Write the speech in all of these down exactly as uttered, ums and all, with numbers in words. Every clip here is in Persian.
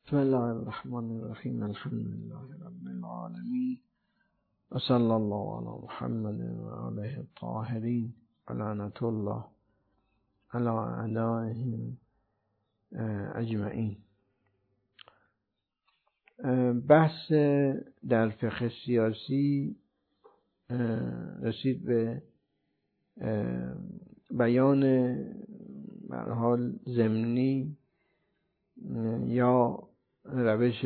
بسم الله الرحمن الرحیم. الحمد لله رب العالمین و صلی الله علی محمد و آله الطاهرین و لعنة الله علی اعدائهم اجمعین. بحث در فقه سیاسی رسید به بیان به هر حال ضمنی یا روش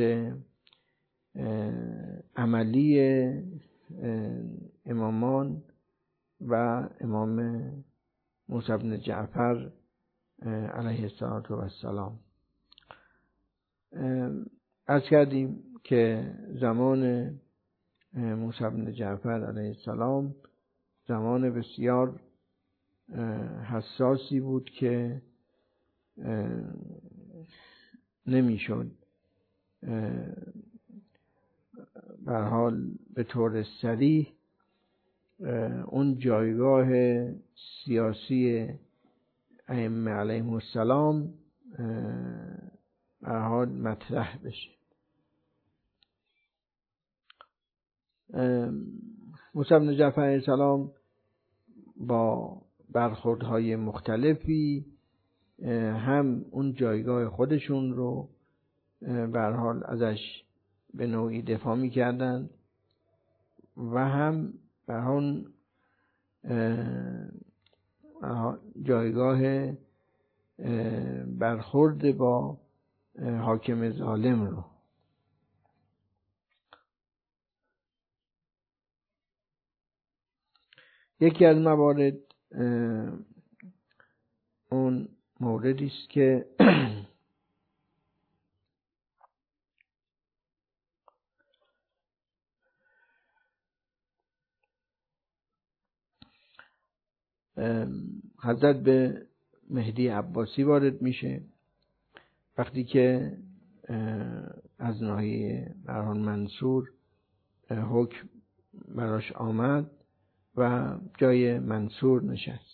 عملی امامان و امام موسی بن جعفر علیه السلام. عرض کردیم که زمان موسی بن جعفر علیه السلام زمان بسیار حساسی بود که نمیشد به هر حال به طور صریح اون جایگاه سیاسی ائمه علیهم السلام به هر حال مطرح بشه. موسی بن جعفر علیه السلام با برخوردهای مختلفی هم اون جایگاه خودشون رو به هر حال ازش به نوعی دفاع می‌کردند و هم به اون جایگاه برخورد با حاکم ظالم رو. یکی از موارد اون موردی است که حضرت به مهدی عباسی وارد میشه وقتی که از ناحیه برهان منصور حکم براش آمد و جای منصور نشست.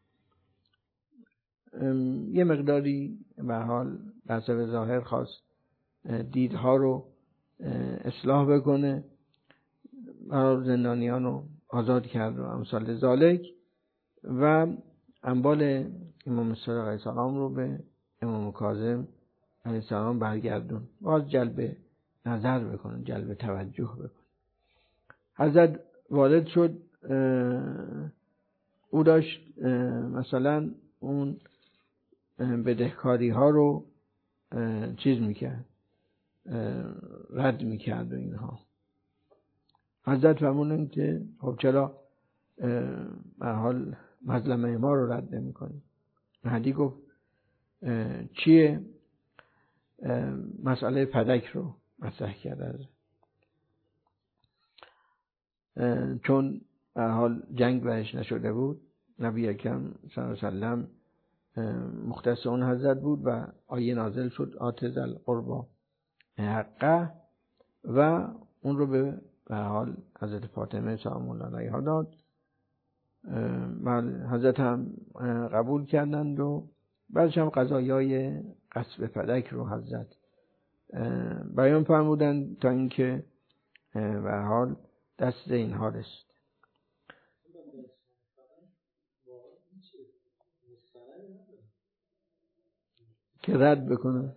یه مقداری به حال به حسب ظاهر خواست دیدها رو اصلاح بکنه و زندانیان رو آزاد کرد و امثال ذالک و اموال امام صادق علیه السلام رو به امام کاظم علیه السلام برگردون، باز جلب نظر بکنه، جلب توجه بکنه. حضرت وارد شد، او داشت مثلا اون بدهکاری ها رو چیز میکرد، رد میکرد و اینها. حضرت فرمودن که خب چرا به حال مظلمه ما رو رد نمی کنی؟ مهدی گفت چیه؟ مسئله فدک رو مطرح کرده، چون به حال جنگ بهش نشده بود. نبی اکرم صلی الله علیه و سلم مختص اون حضرت بود و آیه نازل شد آت ذی القربی حقه و اون رو به به حال حضرت فاطمه سلام الله علیها داد. حضرت هم قبول کردند و بعدش هم قضایای غصب فدک رو حضرت بیان فرمودند تا اینکه به حال دست اینها رسید که رد بکنن.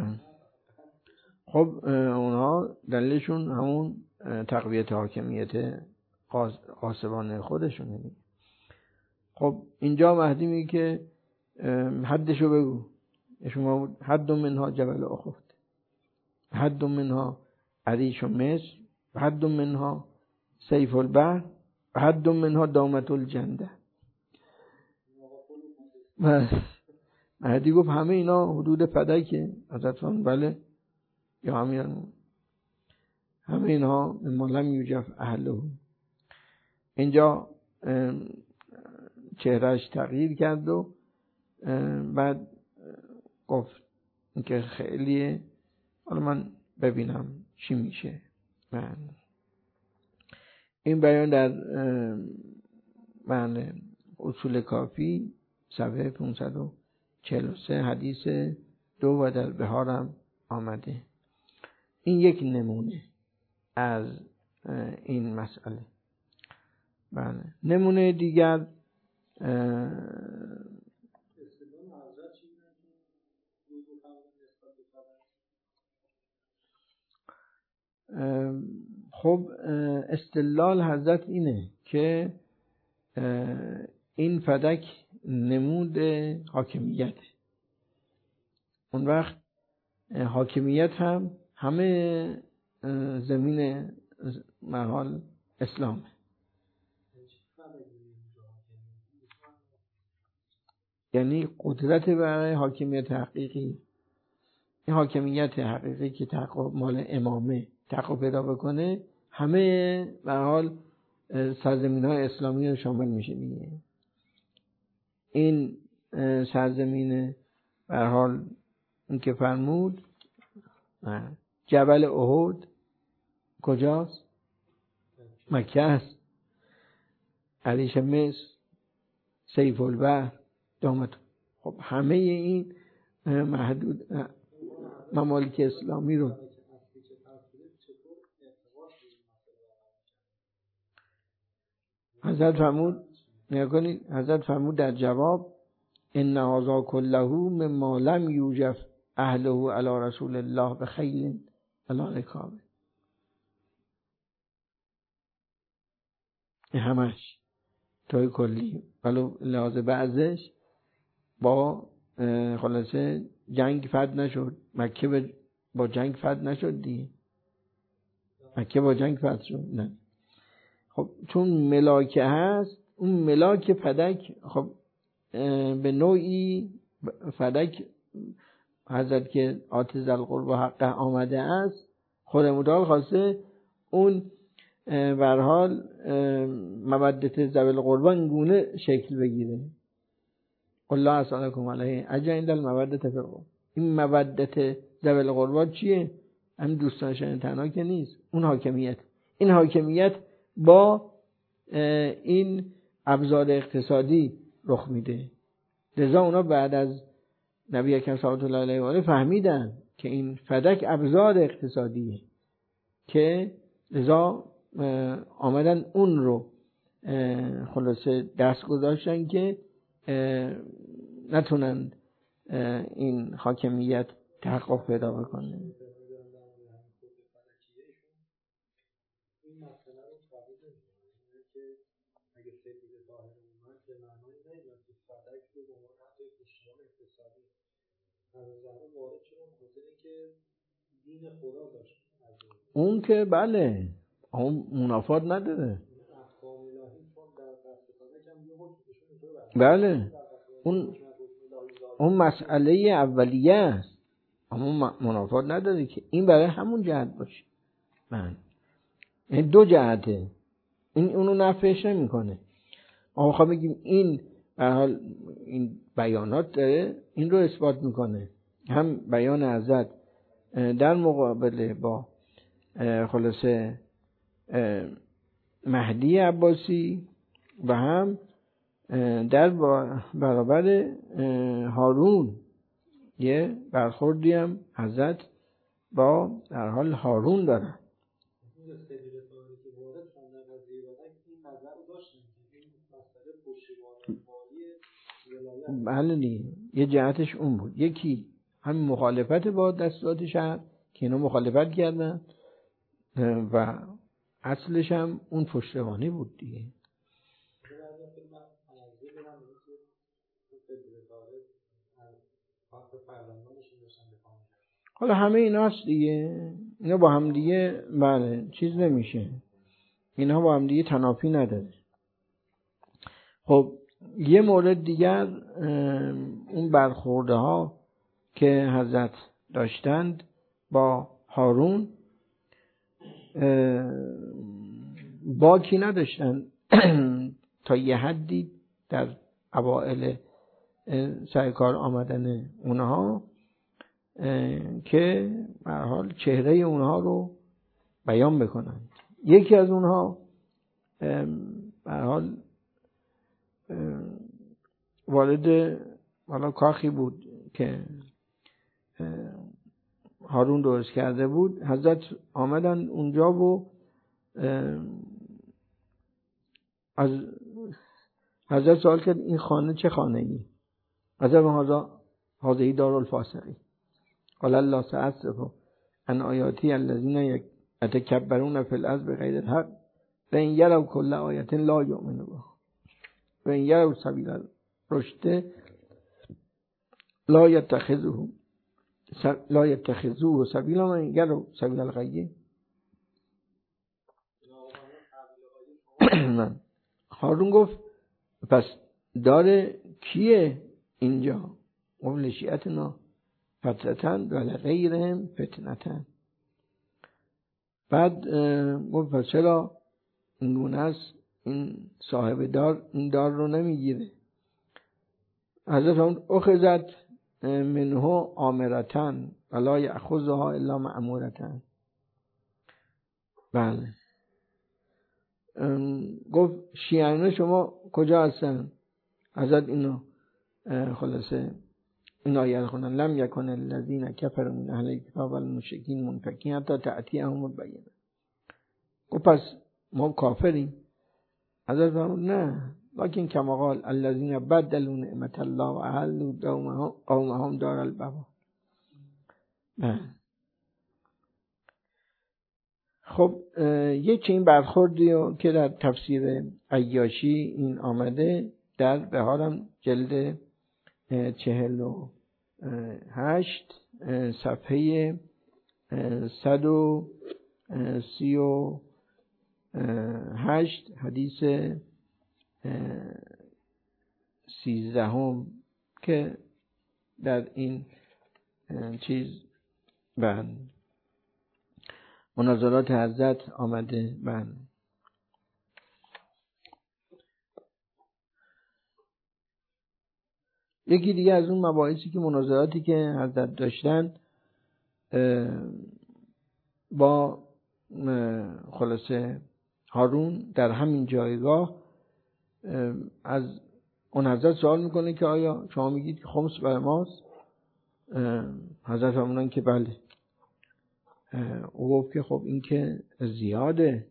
خب اونها دلیلشون همون تقویت حاکمیت غاصبانه خودشونه. خب اینجا مهدی میگه که حدشو بگو. شما حد منها جبل اخت، حد منها عریش و مصر، حد منها سیف البحر، حد منها دامت الجنده. مهدی گفت همه اینا حدود فدکه. حضرت فرمود بله یا همین همه اینها مما لم یوجف اهله. اینجا چهرهش تغییر کرد و بعد گفت که خیلیه، حالا من ببینم چی میشه. من این بیان در من اصول کافی صفحه پانصد و چهل و سه حدیث دو و در بهارم آمده. این یک نمونه از این مسئله. بله. نمونه دیگر خب استدلال حضرت اینه که این فدک نمود حاکمیت. اون وقت حاکمیت هم همه زمین محال اسلامه. یعنی قدرت برای حاکمیت حقیقی، این حاکمیت حقیقی که تحقق مال امامه تحقق پیدا بکنه، همه به حال سرزمین های اسلامی رو شامل میشه دیگه. این سرزمین به حال این که فرمود جبل احد کجاست؟ مکه است. عریش مصر، سیف البحر، دامت. خب همه این محدود ممالک اسلامی رو حضرت فرمود نگاه کنید، حضرت فرمود در جواب ان هذا كله مما لم یوجف اهله علی رسول الله بخیل علی رکاب. همش توی کلی ولو لحاظ بعضش با خلاصه جنگ فتح نشد. مکه با جنگ فتح نشد دیگه. مکه با جنگ فتح شد نه. خب چون ملاکه هست، اون ملاک فدک خب به نوعی فدک حضرت که آتز القرب و حقه آمده است، خود متعال خواسته اون به هر حال مودت ذوی القربا این گونه شکل بگیره. الله اسالکم علیه اجر عند المودت فی القربا. این مودت ذوی القربا چیه؟ هم دوستانشان تنها که نیست، اون حاکمیت. این حاکمیت با این ابزار اقتصادی رخ میده. لذا اونا بعد از نبی اکرم صلی الله علیه و آله فهمیدن که این فدک ابزار اقتصادیه، که لذا آمدن اون رو خلاصه دست گذاشتن که نتونن این حاکمیت تحقق پیدا بکنه. اون که بله اون منافات نداره. بله اون اون مسئله اولیه است، اما منافات نداره که این برای همون جهت باشه. من این دو جهته، این اونو نفیش نمی کنه. ما خواهم بگیم این به حال این بیانات داره این رو اثبات میکنه. هم بیان حضرت در مقابله با خلاصه مهدی عباسی و هم در برابر هارون، یه برخوردی هم حضرت با در حال هارون داره. بله دیگه یه جهتش اون بود. یکی هم مخالفت با دستورات شهر که اینا مخالفت کردن و اصلش هم اون پشتوانه بود دیگه. حالا همه اینا هست دیگه، اینا با هم دیگه بله چیز نمیشه، اینا با هم دیگه تنافی نداره. خب یه مورد دیگر اون برخورده ها که حضرت داشتند با هارون باکی نداشتن تا یه حدی در اوائل سرکار آمدن اونها که به هر حال چهره اونها رو بیان بکنند. یکی از اونها به هر حال والد حالا کاخی بود که هارون درست کرده بود، حضرت آمدن اونجا و از حضرت سوال کرد این خانه چه خانه ای؟ حضرت هذا هذه دار الفاسقین قال الله سأصرف عن آیاتی الذین یتکبرون فی الارض بغیر الحق و ان یروا کل آیة لا یؤمنوا بها و ان یروا سبیل الرشد لا یتخذوه لا یتخذوه سبیلا و ان یروا سبیل الغی. هارون گفت پس داره کیه اینجا؟ گفت لشیعتنا فترتن و لغیرهم فتنتن. بعد گفت پس چرا این گونه است، این صاحب دار این دار رو نمیگیره؟ حضرت اون اخذت منه آمرتن و لا یأخذها الا مأمورتن. بله. گفت شیعیان شما کجا هستن؟ حضرت اینو خلاصه این آیه خوندن لم یکن الذین کفروا من اهل الکتاب والمشرکین منفکین حتی تأتیهم البینه. گفت پس ما کافریم؟ حضرت فرمود نه، لکن کما قال الذین بدلوا نعمت الله و احلوا قومهم دار البوار. خب یه چنین برخوردی که در تفسیر عیاشی این آمده در بهارم جلد چهل و هشت صفحه صد و سی و هشت حدیث سیزدهم که در این چیز بر مناظرات حضرت آمده. بر یکی دیگه از اون مباحثی که مناظراتی که حضرت داشتن با خلاصه هارون در همین جایگاه از اون حضرت سوال میکنه که آیا شما میگید که خمس برای ماست؟ حضرت فرمودن که بله. او گفت که خب این که زیاده.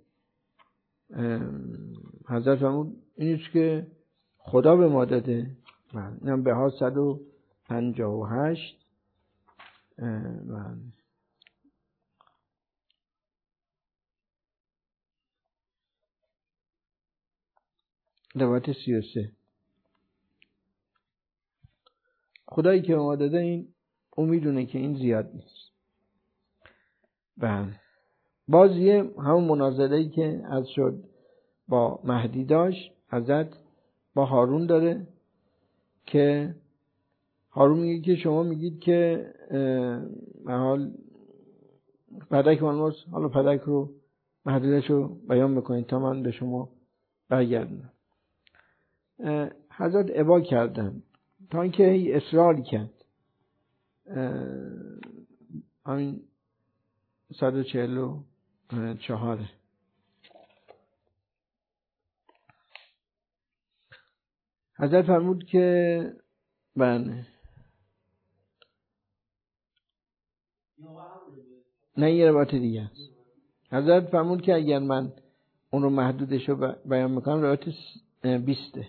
حضرت فرمود اینیست که خدا به ما داده. اینم به ها صد و پنجاه و هشت. روایت سی و سه. خدایی که به ما داده این او میدونه که این زیاد نیست. بله. بازیه همون مناظره‌ای که از شد با مهدی داشت حضرت با هارون داره که هارون میگه که شما میگید که حال پدک من موست، حالا پدک رو محدودش رو بیان میکنید تا من به شما برگردم. حضرت ابا کردن تا اینکه اصرار کرد. همین صد و چهل و چهاره. حضرت فرمود که بله نه یه روایت دیگه است. حضرت فرمود که اگر من اون رو محدودش رو بیان میکنم روایت بیسته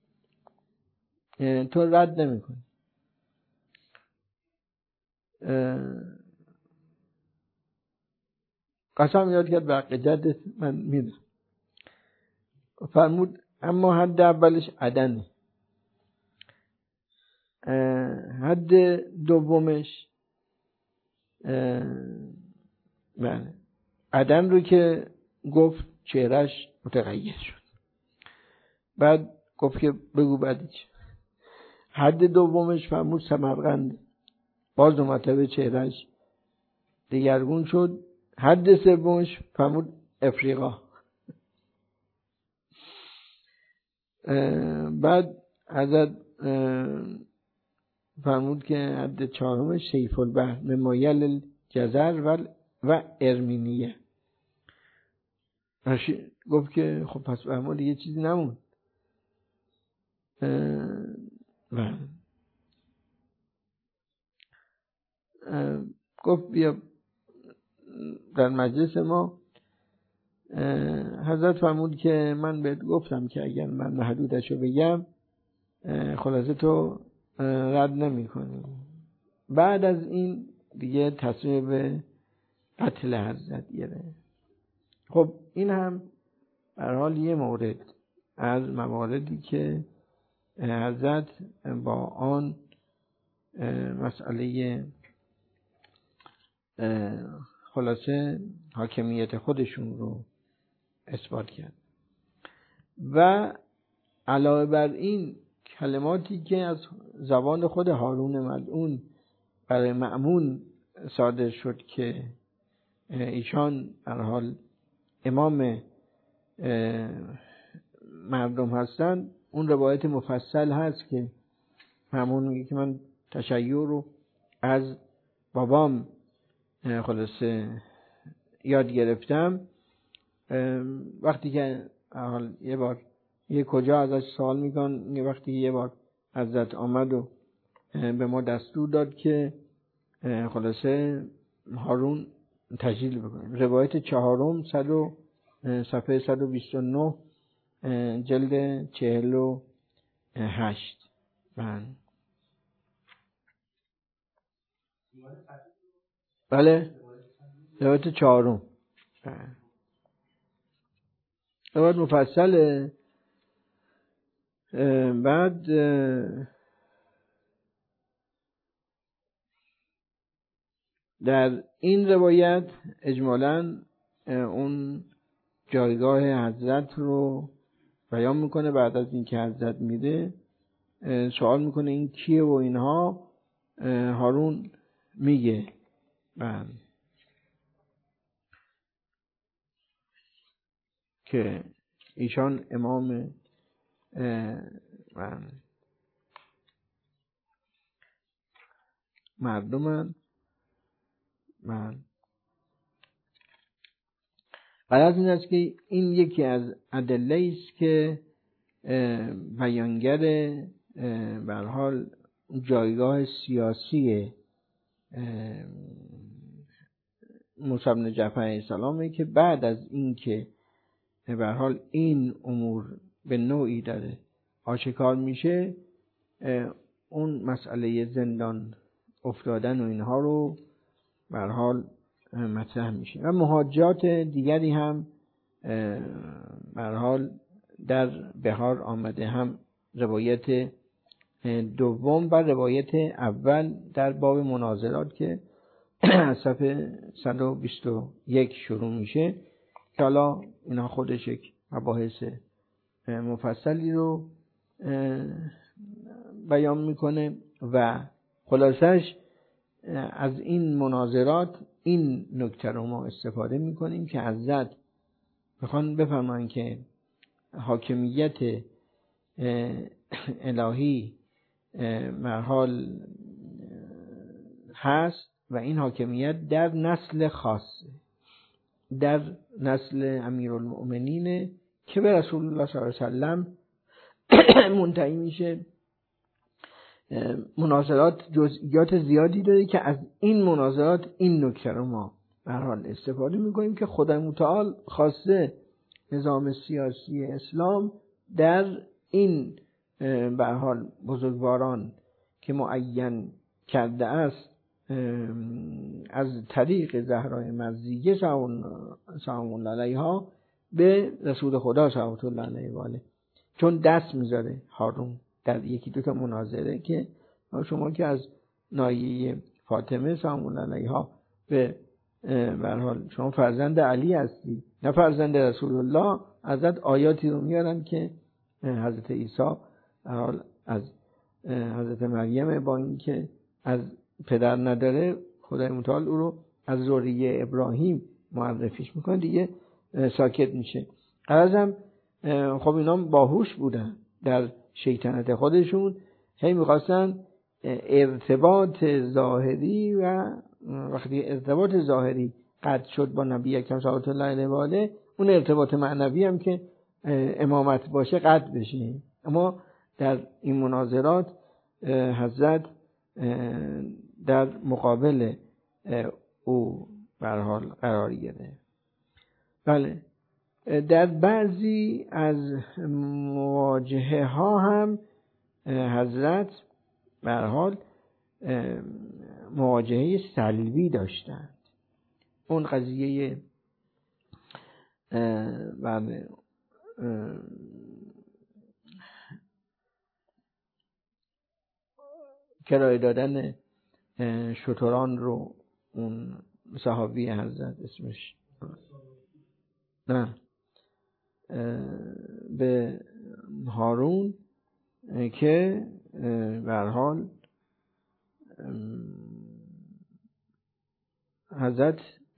تو رد نمی کنی. قسم یاد کرد به عقیدت من میدم. فرمود اما حد اولش عدنه، حد دومش بله عدن رو که گفت چهرش متغیر شد. بعد گفت که بگو بعدی چه. حد دومش فرمود سمرقند، باز دو مرتبه چهرش دگرگون شد. حد سومش فرمود افریقا. بعد حضرت فرمود که حد چهارمش سیف البحر ممایل الجزر و و ارمینیه. گفت که خب پس فرمود یه چیزی نمون. گفت بیا در مجلس ما. حضرت فرمود که من بهت گفتم که اگر من محدودشو بگم خلاصه تو رد نمی کنی. بعد از این دیگه تصمیم به قتل حضرت گرفت. خب این هم به هر حال یه مورد از مواردی که حضرت با آن مسئله خلاصه حاکمیت خودشون رو اثبات کرد. و علاوه بر این کلماتی که از زبان خود هارون ملعون برای مأمون صادر شد که ایشان در حال امام مردم هستند، اون روایت مفصل هست که مأمون میگه که من تشیع رو از بابام خلاصه یاد گرفتم. وقتی که حال یه بار یه کجا ازش سوال میکن، وقتی یه بار حضرت آمد و به ما دستور داد که خلاصه هارون تجلیل بکنیم. روایت چهارم صد و صفحه صد و بیست و نه جلد چهل و هشت. بله روایت چهارم روایت مفصله. بعد در این روایت اجمالاً اون جایگاه حضرت رو بیان میکنه. بعد از اینکه حضرت میده سوال میکنه این کیه و اینها. هارون میگه من که ایشان امام من مردمن. من بعد از این است که این یکی از ادله است که بیانگر به هر حال جایگاه سیاسی موسی بن جعفر علیه السلامه که بعد از این که به هر حال این امور به نوعی داره آشکار میشه، اون مسئله زندان افتادن و اینها رو به هر حال مطرح میشه. و محاجات دیگری هم به هر حال در بهار آمده، هم روایت دوم و روایت اول در باب مناظرات که از صفحه صد و بیست و یک شروع میشه که حالا اینا خودش یک مباحث مفصلی رو بیان میکنه. و خلاصش از این مناظرات این نکته رو ما استفاده میکنیم که حضرت میخوان بفهمن که حاکمیت الهی مرحال هست و این حاکمیت در نسل خاص، در نسل امیرالمؤمنین که به رسول الله صلی الله علیه و سلم منتهی میشه. مناظرات جزئیات زیادی داره که از این مناظرات این نکته رو ما به هر حال استفاده میکنیم که خدای متعال خواسته نظام سیاسی اسلام در این به هر حال بزرگواران که معین کرده است از طریق زهرای مزیه سلام الله علیها به رسول خدا صلوات الله علیه و آله، چون دست میذاره هارون در یکی دو تا مناظره که شما که از نایه فاطمه سلام الله علیها به به هر حال شما فرزند علی هستی نه فرزند رسول الله، حضرت آیاتی رو میارن که حضرت عیسی در حال از حضرت مریم با این که از پدر نداره خدای متعال او رو از ذریه ابراهیم معرفیش میکنه، دیگه ساکت میشه. غرضم خب اینا باهوش بودن در شیطنت خودشون، هی میخواستن ارتباط ظاهری و وقتی ارتباط ظاهری قطع شد با نبی اکرم صلی الله علیه و آله، اون ارتباط معنوی هم که امامت باشه قطع بشه. اما در این مناظرات حضرت در مقابل او به هر حال قرار گرفت. بله، در بعضی از مواجهه ها هم حضرت به هر حال مواجهه سلبی داشتند. اون قضیه بله کرایه دادن شتران رو اون صحابی حضرت اسمش نه به هارون که به هر حال حضرت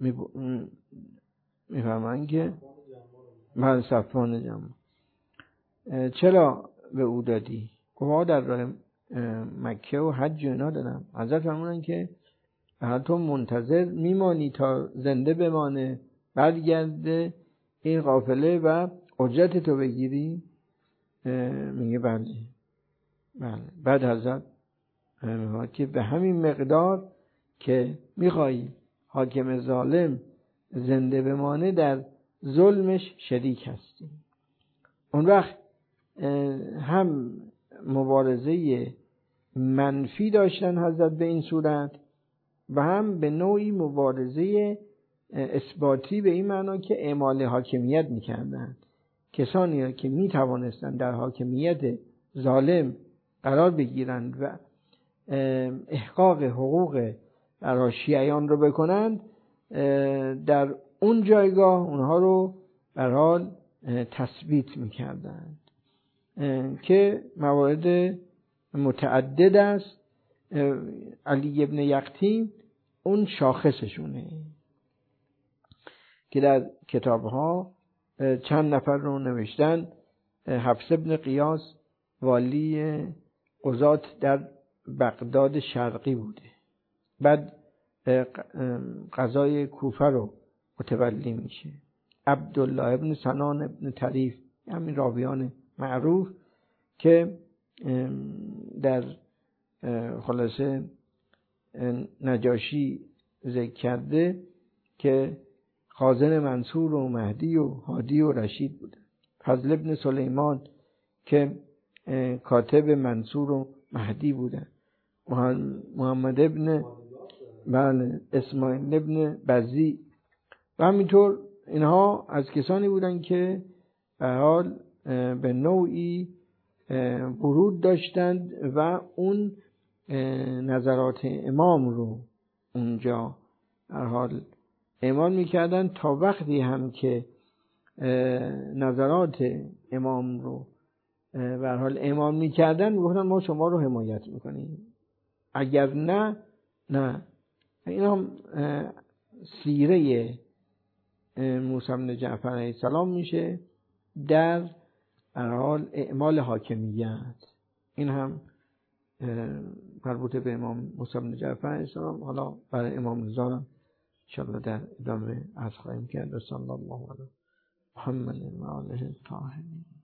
میفهمن که من صفوان جمع چرا به او دادی؟ گفت در راه مکه و حج و اینا دادم. حضرت فرمودن که تو منتظر میمانی تا زنده بمانه برگرده این قافله و اجرت تو بگیری؟ میگه بله بله. بعد حضرت میگه که به همین مقدار که میخوایی حاکم ظالم زنده بمانه در ظلمش شریک هستی. اون وقت هم مبارزه منفی داشتن حضرت به این صورت و هم به نوعی مبارزه اثباتی به این معنا که اعمال حاکمیت میکردن. کسانی که میتوانستند در حاکمیت ظالم قرار بگیرند و احقاق حقوق برای شیعیان رو بکنند، در اون جایگاه اونها رو به هر حال تثبیت میکردند که موارد متعدد است. علی ابن یقطین اون شاخصشونه که در کتابها چند نفر رو نوشتن. حفص ابن قیاس والی قضات در بغداد شرقی بوده، بعد قضای کوفه رو متولی میشه. عبدالله ابن سنان ابن طریف، همین راویان معروف که در خلاصه نجاشی ذکر کرده که خازن منصور و مهدی و هادی و رشید بوده. فضل ابن سلیمان که کاتب منصور و مهدی بوده. محمد ابن بله اسماعیل ابن بزی و همینطور اینها از کسانی بودن که به حال به نوعی ورود داشتند و اون نظرات امام رو اونجا به حال اعمال میکردن، تا وقتی هم که نظرات امام رو به حال اعمال میکردن میگفتن ما شما رو حمایت میکنیم، اگر نه نه. این هم سیره موسی بن جعفر علیه السلام میشه در هر حال اعمال حاکمیت. این هم مربوط به امام موسی بن جعفر علیه السلام. حالا برای امام رضا ان شاءالله در ادامه عرض خواهیم کرد. صلی الله علیه محمد و آله الطاهرین.